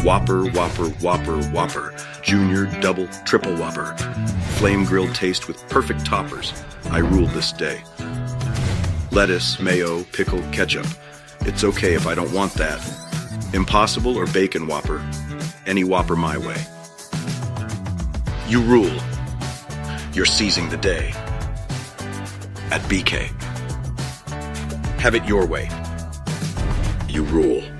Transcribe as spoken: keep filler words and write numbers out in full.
Whopper, Whopper, Whopper, Whopper. Junior, double, triple Whopper. Flame grilled taste with perfect toppers. I rule this day. Lettuce, mayo, pickle, ketchup. It's okay if I don't want that. Impossible or bacon Whopper. Any Whopper my way. You rule. You're seizing the day. At B K. Have it your way. You rule.